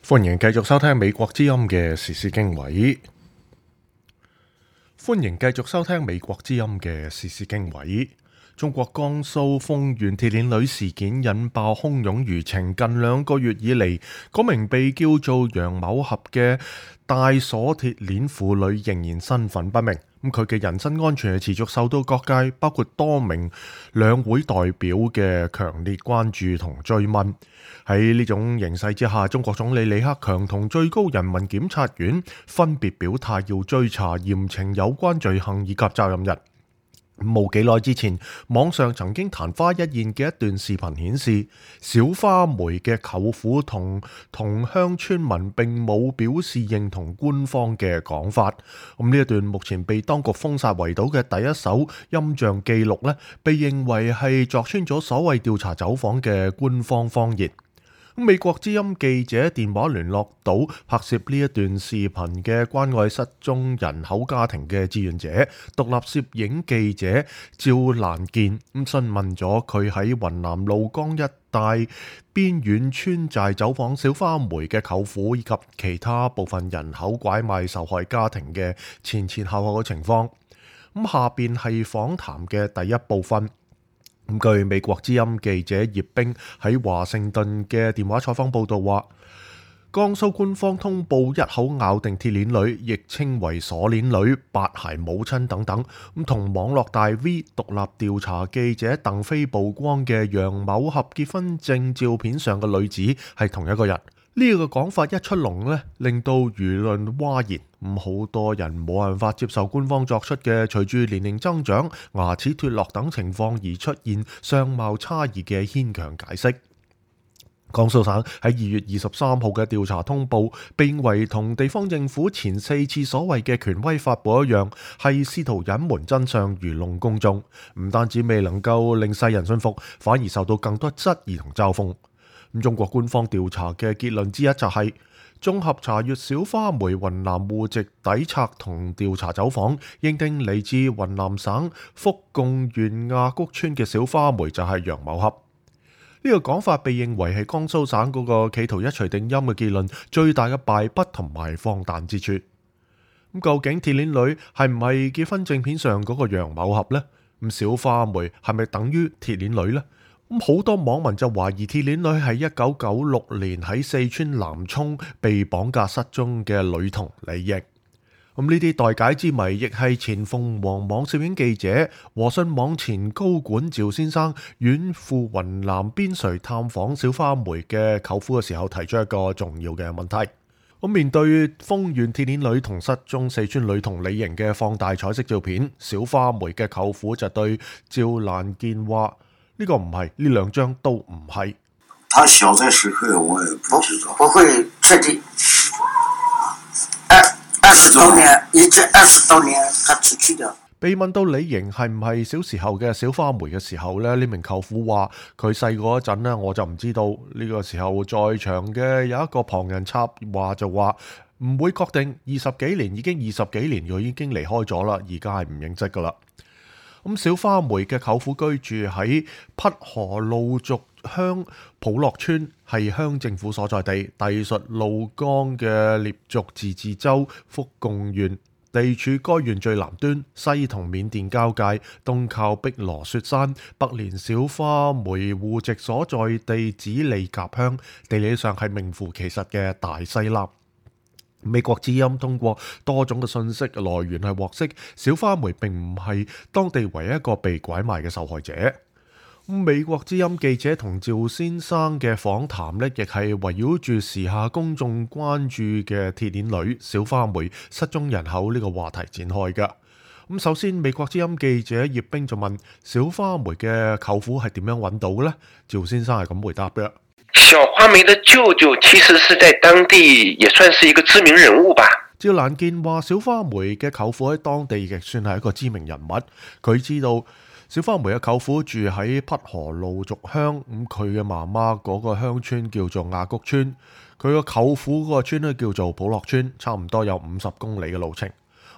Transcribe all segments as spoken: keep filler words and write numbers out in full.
歡迎繼續收聽美國之音嘅時事經緯。歡迎繼續收聽美國之音嘅時事經緯。中國江蘇豐縣鐵鏈女事件引爆洶湧輿情，近兩個月以嚟，嗰名被叫做楊某俠嘅帶鎖鐵鏈婦女仍然身份不明。咁佢嘅人身安全係持續受到各界，包括多名兩會代表嘅強烈關注同追問。喺呢種形勢之下，中國總理李克強同最高人民檢察院分別表態要追查嚴懲有關罪行以及責任人。冇幾耐之前，網上曾經曇花一現嘅一段視頻顯示，小花梅嘅舅父同同鄉村民並冇表示認同官方嘅講法。咁呢一段目前被當局封殺圍堵嘅第一手音像記錄呢，被認為係鑿穿咗所謂調查走訪嘅官方謊言。美國之音記者電話聯絡到拍攝呢一段視頻嘅關愛失蹤人口家庭嘅志願者、獨立攝影記者趙蘭健，咁詢問咗佢喺雲南怒江一帶邊遠村寨走訪小花梅嘅舅父以及其他部分人口拐賣受害家庭嘅前前後後嘅情況。咁下邊係訪談嘅第一部分。據美國之音記者葉冰喺華盛頓嘅電話採訪報道話，江蘇官方通報一口咬定鐵鏈女，亦稱為鎖鏈女、八孩母親等等，咁同網絡大 V 獨立調查記者鄧飛曝光嘅楊某俠結婚證照片上嘅女子係同一個人。呢個講法一出籠呢，令到輿論譁然，咁好多人冇辦法接受官方作出嘅隨住年齡增長、牙齒脫落等情況而出現相貌差異嘅牽強解釋。江蘇省喺二月二十三號嘅調查通報，被認為同地方政府前四次所謂嘅權威發布一樣，係試圖隱瞞真相、愚弄公眾，唔單止未能夠令世人信服，反而受到更多質疑同嘲諷。中國官方調查嘅結論之一就係、是，綜合查閱小花梅雲南戶籍底冊同調查走訪，認定嚟自雲南省福貢縣亞谷村嘅小花梅就係楊某俠。呢、這個講法被認為係江蘇省嗰個企圖一錘定音嘅結論最大嘅敗筆同埋荒誕之處。咁究竟鐵鏈女係唔係結婚證片上嗰個楊某俠呢？咁小花梅係咪等於鐵鏈女呢？咁好多網民就懷疑鐵鏈女係一九九六年喺四川南充被綁架失蹤嘅女童李瑩。咁呢啲待解之謎，亦係前鳳凰網攝影記者、和信網前高管趙先生遠赴雲南邊陲探訪小花梅嘅舅父嘅時候，提出一個重要嘅問題。咁面對豐縣鐵鏈女同失蹤四川女童李瑩嘅放大彩色照片，小花梅嘅舅父就對趙蘭健話：呢個唔係，呢兩張都唔係。 他小在時刻，我也不知道， 不會確定。二二十多年，一直二十多年，他出去的。 被問到李瑩係唔係小時候嘅小花梅嘅時候呢，呢名舅父話：佢細個嗰陣呢，我就唔知道。呢、這個時候在場嘅有一個旁人插話就話唔會確定。二十幾年已經二十幾年，佢已經離開咗啦，而家係唔認識噶啦。咁小花梅嘅舅父居住喺匹河路族鄉普樂村，係鄉政府所在地，隸屬怒江嘅獵族自治州福貢縣，地處該縣最南端，西同緬甸交界，東靠碧羅雪山，北連小花梅戶籍所在地子利甲鄉，地理上係名副其實嘅大西南。美國之音通過多種嘅信息來源係獲悉，小花梅並唔係當地唯一一個被拐賣嘅受害者。美國之音記者同趙先生嘅訪談呢，亦係圍繞住時下公眾關注嘅鐵鏈女小花梅失蹤人口呢個話題展開㗎。咁首先，美國之音記者葉冰就問小花梅嘅舅父係點樣揾到嘅呢？趙先生係咁回答嘅。 小花梅的舅舅其實是在當地也算是一個知名人物吧。 趙蘭健話：小花梅嘅舅父喺當地亦算係一個知名人物。佢知道小花梅嘅舅父住喺匹河路族鄉，咁佢嘅媽媽嗰個鄉村叫做亞谷村，佢個舅父嗰個村咧叫做普樂村，差唔多有五十公里嘅路程。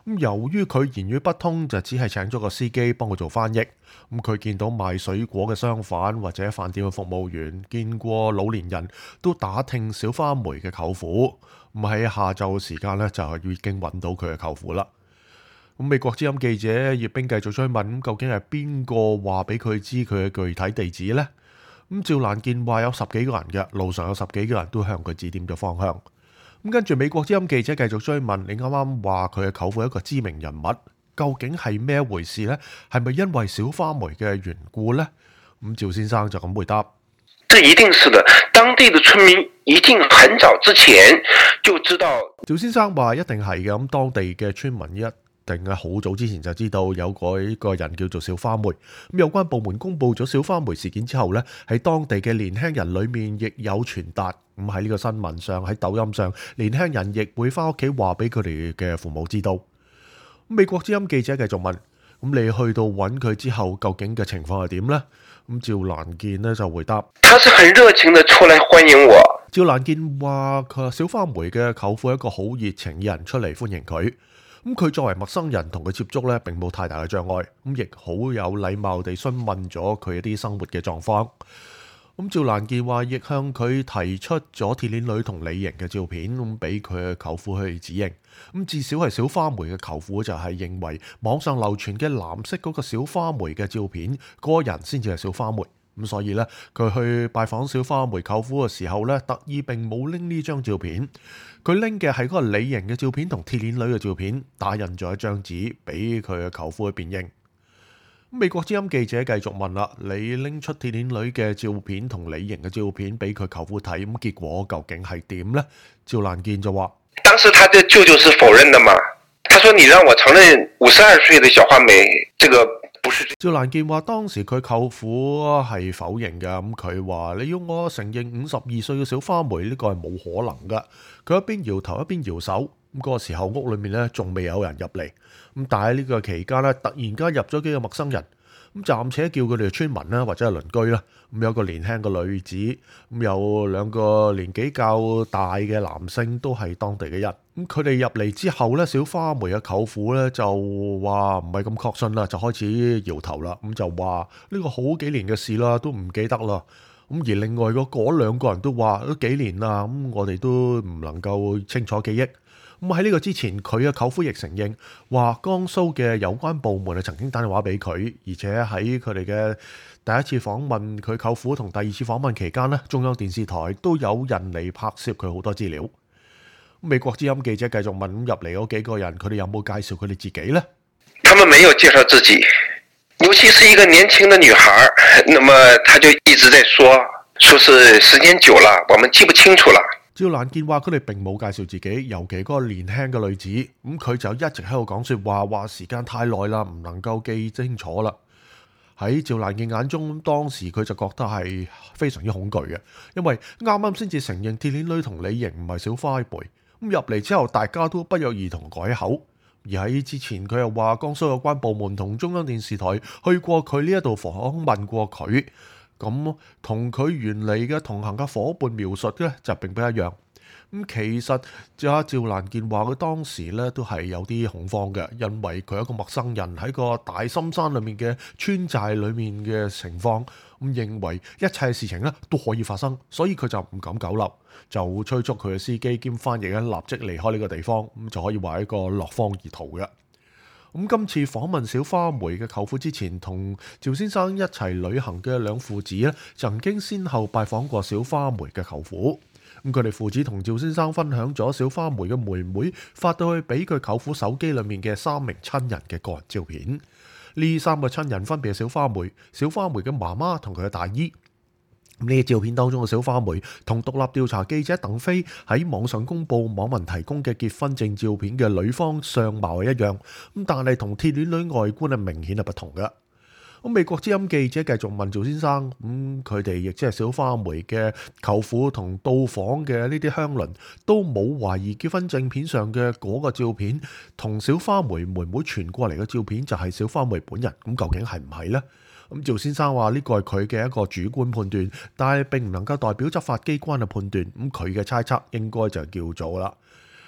咁由於佢言語不通，就只係請咗個司機幫佢做翻譯。咁佢見到賣水果嘅商販或者飯店嘅服務員，見過老年人都打聽小花梅嘅舅父。咁喺下晝時間呢，就已經揾到佢嘅舅父啦。咁美國之音記者葉冰繼續追問，究竟係邊個話俾佢知佢嘅具體地址呢？咁趙蘭健話有十幾個人嘅，路上有十幾個人都向佢指點咗方向。咁跟住美國之音記者繼續追問，你啱啱話佢嘅舅父係一個知名人物，究竟係咩回事呢？係咪因為小花梅嘅緣故呢？咁趙先生就咁回答： 這一定是的，當地的村民一定很早之前就知道。 趙先生話一定係嘅，咁當地嘅村民一定係好早之前就知道有個一個人叫做小花梅。咁有關部門公布咗小花梅事件之後呢，喺當地嘅年輕人裏面亦有傳達。咁喺呢個新聞上，喺抖音上，年輕人亦會翻屋企話俾佢哋嘅父母知道。美國之音記者繼續問：咁你去到揾佢之後，究竟嘅情況係點呢？咁趙蘭健呢就回答： 他是很熱情地出來歡迎我。 趙蘭健話佢小花梅嘅舅父係一個好熱情嘅人，出嚟歡迎佢。咁佢作為陌生人同佢接觸呢，並冇太大嘅障礙。咁亦好有禮貌地詢問咗佢一啲生活嘅狀況。咁趙蘭健話亦向佢提出咗鐵鏈女同李瑩嘅照片，咁俾佢嘅舅父去指認。咁至少係小花梅嘅舅父就係認為網上流傳嘅藍色嗰個小花梅嘅照片，嗰個人先至係小花梅。咁所以呢，佢去拜訪小花梅舅父嘅時候呢，特意並冇拎呢張照片，佢拎嘅係嗰個李瑩嘅照片同鐵鏈女嘅照片，打印咗一張紙俾佢嘅舅父去辨認。美國之音記者繼續問啦：你拎出鐵鏈女嘅照片同李瑩嘅照片俾佢舅父睇，咁結果究竟係點呢？趙蘭健就話： 當時他的舅舅是否認的嘛？他說你讓我承認五十二歲的小花梅，這個不是。 趙蘭健話當時佢舅父係否認嘅，咁佢話你要我承認五十二歲嘅小花梅呢個係冇可能噶。佢一邊搖頭一邊搖手。咁嗰個時候屋裏面咧仲未有人入嚟，咁但係呢個期間咧突然間入咗幾個陌生人，咁暫且叫佢哋村民啦或者係鄰居啦，咁有個年輕嘅女子，咁有兩個年紀較大嘅男性都係當地嘅人，咁佢哋入嚟之後咧，小花梅嘅舅父咧就話唔係咁確信啦，就開始搖頭啦，咁就話呢個好幾年嘅事啦，都唔記得啦。咁而另外嗰嗰兩個人都話都幾年啦，咁我哋都唔能夠清楚記憶。咁喺呢個之前，佢嘅舅父亦承認話，江蘇嘅有關部門係曾經打電話俾佢，而且喺佢哋嘅第一次訪問佢舅父同第二次訪問期間呢，中央電視台都有人嚟拍攝佢好多資料。美國之音記者繼續問：入嚟嗰幾個人，佢哋有冇介紹佢哋自己呢？ 他們沒有介紹自己，尤其是一個年輕的女孩，那麼他就一直在說，說是時間久了，我們記不清楚了。 趙蘭健話佢哋並冇介紹自己，尤其嗰個年輕嘅女子，咁佢就一直喺度講說話，話時間太耐啦，唔能夠記清楚啦。喺趙蘭健眼中，當時佢就覺得係非常之恐懼嘅，因為啱啱先至承認鐵鏈女同李瑩唔係小花梅，咁入嚟之後大家都不約而同改口。而喺之前佢又話江蘇有關部門同中央電視台去過佢呢一度訪問過佢。咁同佢原嚟嘅同行嘅伙伴描述嘅就並不一樣。咁其實就阿趙蘭健話佢當時咧都係有啲恐慌嘅，因為佢係一個陌生人喺個大深山裏面嘅村寨裏面嘅情況，咁認為一切事情咧都可以發生，所以佢就唔敢久留，就催促佢嘅司機兼翻譯咧立即離開呢個地方，咁就可以話一個落荒而逃嘅。咁今次訪問小花梅嘅舅父之前，同趙先生一齊旅行嘅兩父子咧，曾經先後拜訪過小花梅嘅舅父。咁佢哋父子同趙先生分享咗小花梅嘅妹妹發到去俾佢舅父手機裏面嘅三名親人嘅個人照片。呢三個親人分別係小花梅、小花梅嘅媽媽同佢嘅大姨。呢啲照片當中嘅小花梅同獨立調查記者鄧飛喺網上公佈網民提供嘅結婚證照片嘅女方相貌係一樣，咁但係同鐵鏈女外觀係明顯係不同嘅。咁美國之音記者繼續問趙先生，咁佢哋亦即係小花梅嘅舅父同到訪嘅呢啲鄉鄰都冇懷疑結婚證片上嘅嗰個照片同小花梅妹妹傳過嚟嘅照片就係小花梅本人，咁究竟係唔係呢？咁趙先生話呢個係佢嘅一個主觀判斷，但係並唔能夠代表執法機關嘅判斷。咁佢嘅猜測應該就叫做啦。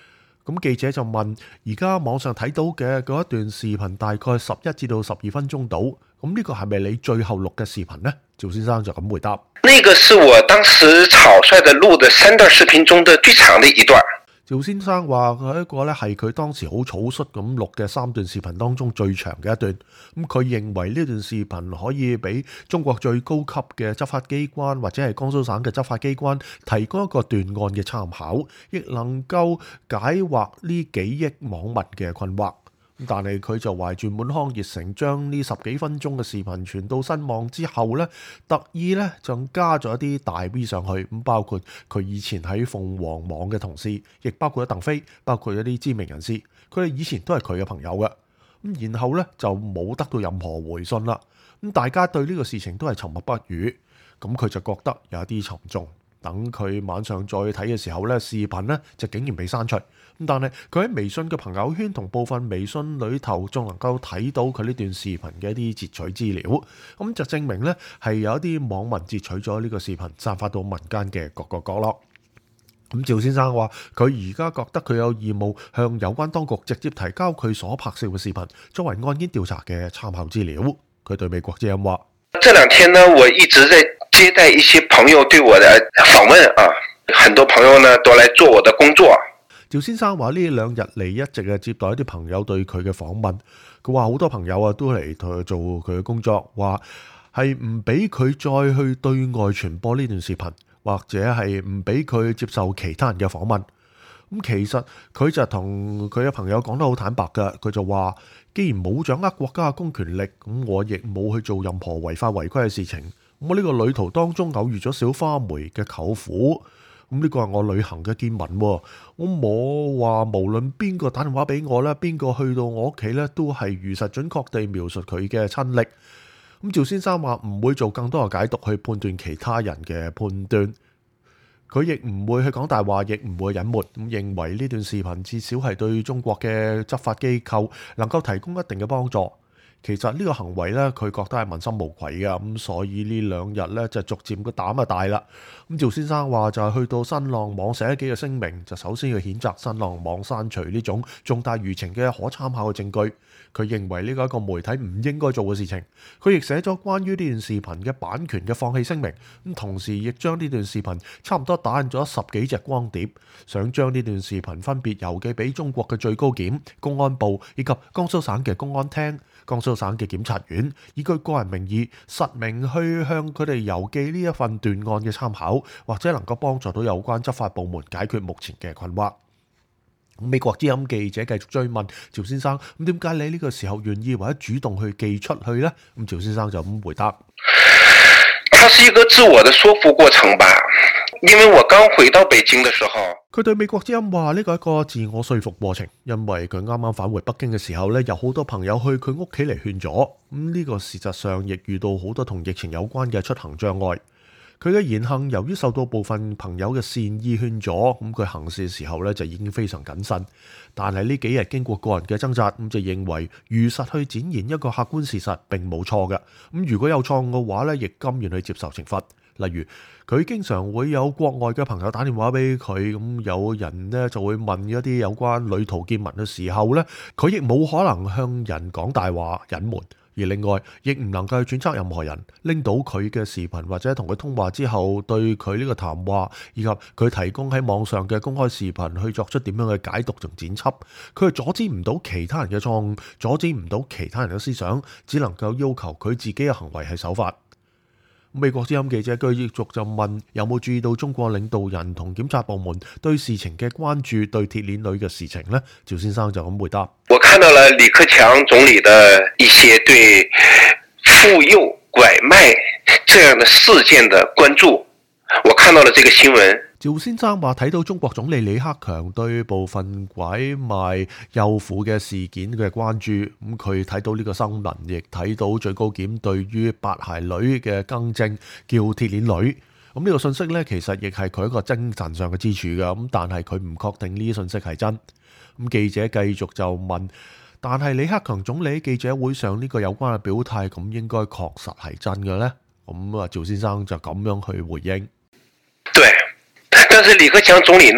咁記者就問：而家網上睇到嘅嗰一段視頻大概十一至到十二分鐘到，咁呢個係咪你最後錄嘅視頻呢？趙先生就咁回答： 那個是我當時草率的錄的三段視頻中的最長的一段。 趙先生話佢一個咧係佢當時好草率咁錄嘅三段視頻當中最長嘅一段。咁佢認為呢段視頻可以俾中國最高級嘅執法機關或者係江蘇省嘅執法機關提供一個斷案嘅參考，亦能夠解惑呢幾億網民嘅困惑。但係佢就懷住滿腔熱誠，將呢十幾分鐘嘅視頻傳到新網之後呢，特意呢就加咗一啲大 V 上去，咁包括佢以前喺鳳凰網嘅同事，亦包括咗鄧飛，包括一啲知名人士，佢哋以前都係佢嘅朋友嘅。咁然後呢，就冇得到任何回信啦。咁大家對呢個事情都係沉默不語，咁佢就覺得有一啲沉重。等佢晚上再睇嘅時候呢，視頻呢就竟然被刪除。咁但係佢喺微信嘅朋友圈同部分微信裏頭仲能夠睇到佢呢段視頻嘅一啲截取資料，咁就證明呢係有一啲網民截取咗呢個視頻，散發到民間嘅各個角落。咁趙先生話：佢而家覺得佢有義務向有關當局直接提交佢所拍攝嘅視頻，作為案件調查嘅參考資料。佢對美國之音話： 這兩天呢，我一直在接待一些朋友對我的訪問啊，很多朋友呢都來做我的工作。 趙先生話呢兩日嚟一直係接待一啲朋友對佢嘅訪問，佢話好多朋友啊都嚟同佢做佢嘅工作，話係唔俾佢再去對外傳播呢段視頻，或者係唔俾佢接受其他人嘅訪問。咁其實佢就同佢嘅朋友講得好坦白㗎，佢就話：既然冇掌握國家嘅公權力，咁我亦冇去做任何違法違規嘅事情。我呢個旅途當中偶遇咗小花梅嘅舅父，咁呢個係我旅行嘅見聞。我冇話無論邊個打電話俾我咧，邊個去到我屋企咧，都係如實準確地描述佢嘅親歷。咁趙先生話唔會做更多嘅解讀去判斷其他人嘅判斷，佢亦唔會去講大話，亦唔會隱瞞。咁認為呢段視頻至少係對中國嘅執法機構能夠提供一定嘅幫助。其實呢個行為呢，佢覺得係問心無愧嘅，咁所以呢兩日呢，就逐漸個膽啊大啦。咁趙先生話就係去到新浪網寫幾個聲明，就首先要譴責新浪網刪除呢種重大輿情嘅可參考嘅證據。佢認為呢個係一個媒體唔應該做嘅事情。佢亦寫咗關於呢段視頻嘅版權嘅放棄聲明，咁同時亦將呢段視頻差唔多打印咗十幾隻光碟，想將呢段視頻分別郵寄俾中國嘅最高檢、公安部以及江蘇省嘅公安廳、江蘇省嘅檢察院，以佢個人名義實名去向佢哋郵寄呢一份斷案嘅參考，或者能夠幫助到有關執法部門解決目前嘅困惑。美國之音記者繼續追問趙先生：咁點解你呢個時候願意或者主動去寄出去呢？咁趙先生就咁回答： 它是一個自我的說服過程吧，因為我剛回到北京的時候。 佢對美國之音話呢個係一個自我說服過程，因為佢啱啱返回北京嘅時候呢，有好多朋友去佢屋企嚟勸咗。咁呢個事實上亦遇到好多同疫情有關嘅出行障礙。佢嘅言行由於受到部分朋友嘅善意勸阻，咁佢行事嘅時候咧就已經非常謹慎。但係呢幾日經過個人嘅掙扎，咁就認為如實去展現一個客觀事實並冇錯嘅。咁如果有錯誤嘅話咧，亦甘願去接受懲罰。例如佢經常會有國外嘅朋友打電話俾佢，咁有人呢就會問一啲有關旅途見聞嘅時候咧，佢亦冇可能向人講大話隱瞞。而另外，亦唔能夠去揣測任何人拎到佢嘅視頻或者同佢通話之後對佢呢個談話，以及佢提供喺網上嘅公開視頻去作出點樣嘅解讀同剪輯，佢係阻止唔到其他人嘅錯誤，阻止唔到其他人嘅思想，只能夠要求佢自己嘅行為係守法。美國之音記者繼續就問有冇注意到中國領導人同檢察部門對事情嘅關注，對鐵鏈女嘅事情呢？趙先生就咁回答： 我看到了李克強總理的一些對婦幼拐賣這樣的事件的關注，我看到了這個新聞。 趙先生話睇到中國總理李克強對部分拐賣幼婦嘅事件嘅關注，咁佢睇到呢個新聞，亦睇到最高檢對於八孩女嘅更正叫鐵鏈女，咁呢個信息呢，其實亦係佢一個精神上嘅支柱嘅，咁但係佢唔確定呢啲信息係真。咁記者繼續就問，但係李克強總理喺記者會上呢個有關嘅表態，咁應該確實係真嘅呢？咁啊趙先生就咁樣去回應。 對。但是李克強總理呢，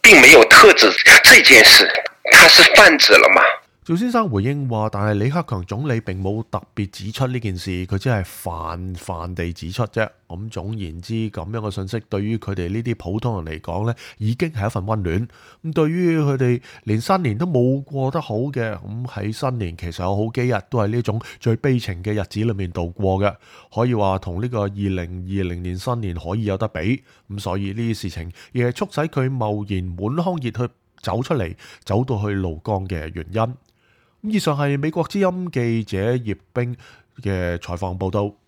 並沒有特指這件事，他是泛指了嗎？ 趙先生回應話，但係李克強總理並冇特別指出呢件事，佢只係泛泛地指出啫。咁總言之，咁樣嘅信息對於佢哋呢啲普通人嚟講呢，已經係一份溫暖。咁對於佢哋連新年都冇過得好嘅，咁喺新年其實有好幾日都係呢種最悲情嘅日子裏面度過嘅，可以話同呢個二零二零年新年可以有得比。咁所以呢啲事情亦係促使佢貿然滿腔熱血走出嚟，走到去廬江嘅原因。以上係美國之音記者葉冰嘅採訪報道。